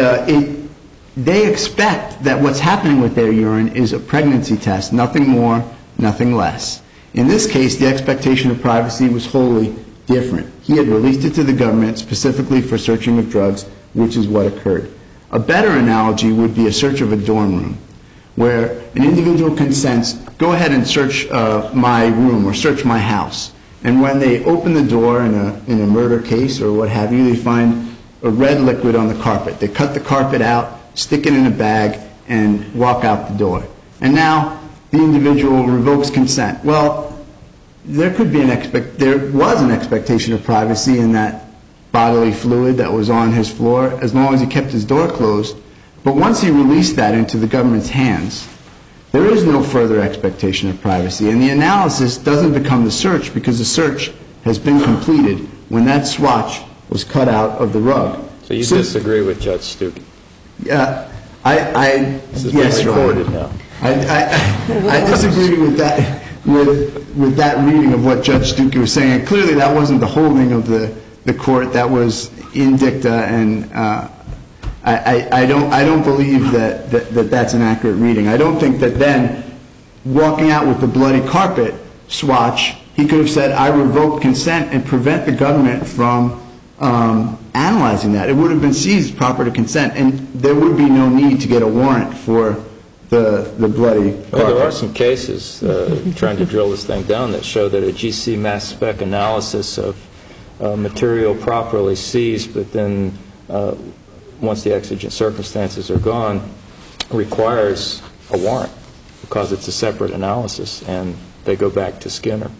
they expect that what's happening with their urine is a pregnancy test, nothing more, nothing less. In this case, the expectation of privacy was wholly different. He had released it to the government specifically for searching of drugs, which is what occurred. A better analogy would be a search of a dorm room, where an individual consents, go ahead and search my room or search my house. And when they open the door in a murder case or what have you, they find a red liquid on the carpet. They cut the carpet out, stick it in a bag, and walk out the door. And now the individual revokes consent. Well, there was an expectation of privacy in that bodily fluid that was on his floor, as long as he kept his door closed. But once he released that into the government's hands, there is no further expectation of privacy. And the analysis doesn't become the search, because the search has been completed when that swatch was cut out of the rug. So you disagree with Judge Stuckey? Yeah, This is yes, being recorded now. I disagree with that reading of what Judge Stuckey was saying. And clearly that wasn't the holding of the court. That was in dicta, and I don't believe that that's an accurate reading. I don't think that then, walking out with the bloody carpet swatch, he could have said, I revoke consent, and prevent the government from analyzing that. It would have been seized proper to consent, and there would be no need to get a warrant for the bloody Well, there are carpet. some cases, trying to drill this thing down, that show that a GC mass spec analysis of material properly seized, but then once the exigent circumstances are gone, requires a warrant because it's a separate analysis, and they go back to Skinner.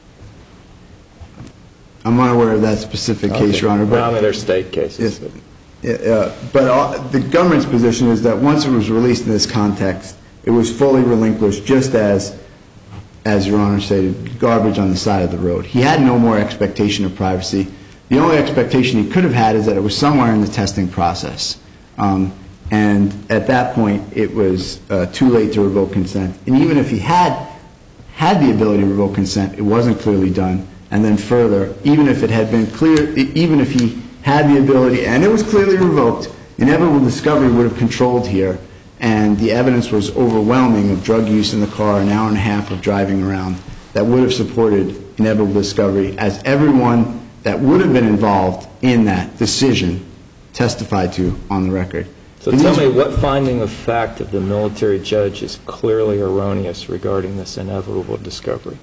I'm unaware of that specific case, Your Honor. Well, I mean, they're state cases. Yes. But the government's position is that once it was released in this context, it was fully relinquished, just as Your Honor stated, garbage on the side of the road. He had no more expectation of privacy. The only expectation he could have had is that it was somewhere in the testing process. And at that point, it was too late to revoke consent. And even if he had the ability to revoke consent, it wasn't clearly done. And then further, even if it had been clear, even if he had the ability, and it was clearly revoked, inevitable discovery would have controlled here, and the evidence was overwhelming of drug use in the car, an hour and a half of driving around, that would have supported inevitable discovery, as everyone that would have been involved in that decision testified to on the record. So tell me, what finding of fact of the military judge is clearly erroneous regarding this inevitable discovery,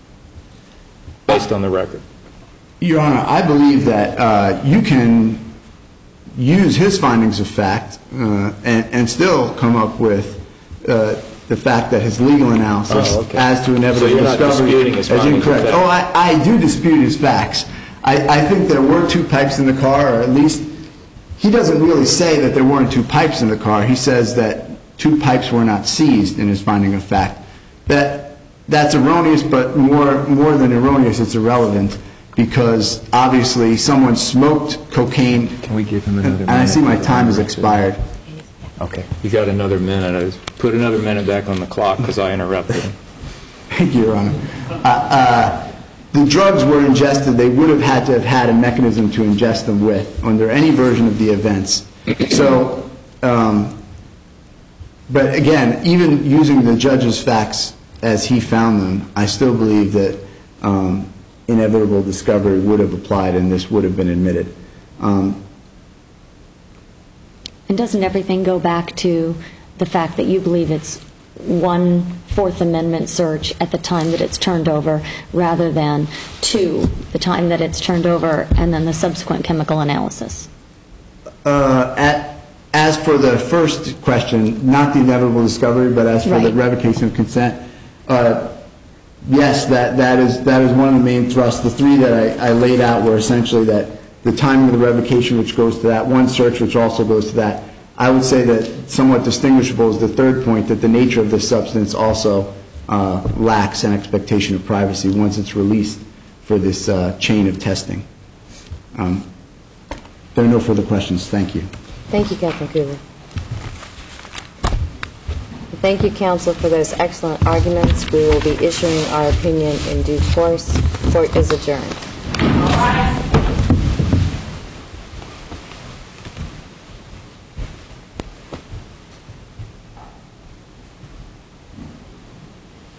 based on the record? Your Honor, I believe that you can use his findings of fact and still come up with the fact that his legal analysis as to inevitable discovery is incorrect. Oh, I do dispute his facts. I think there were two pipes in the car, or at least he doesn't really say that there weren't two pipes in the car. He says that two pipes were not seized in his finding of fact. That's erroneous, but more than erroneous, it's irrelevant, because obviously someone smoked cocaine. Can we give him another minute? And I see my time has expired. Okay. You got another minute. I put another minute back on the clock because I interrupted him. Thank you, Your Honor. The drugs were ingested. They would have had to have had a mechanism to ingest them with under any version of the events. So, but again, even using the judge's facts as he found them, I still believe that inevitable discovery would have applied and this would have been admitted. And doesn't everything go back to the fact that you believe it's one Fourth Amendment search at the time that it's turned over, rather than two, the time that it's turned over and then the subsequent chemical analysis? As for the first question, not the inevitable discovery, but as for the revocation of consent, yes, that is one of the main thrusts. The three that I laid out were essentially that the timing of the revocation, which goes to that, one search, which also goes to that. I would say that somewhat distinguishable is the third point, that the nature of this substance also lacks an expectation of privacy once it's released for this chain of testing. There are no further questions. Thank you. Thank you, Captain Cooper. Thank you, counsel, for those excellent arguments. We will be issuing our opinion in due course. Court is adjourned. All right.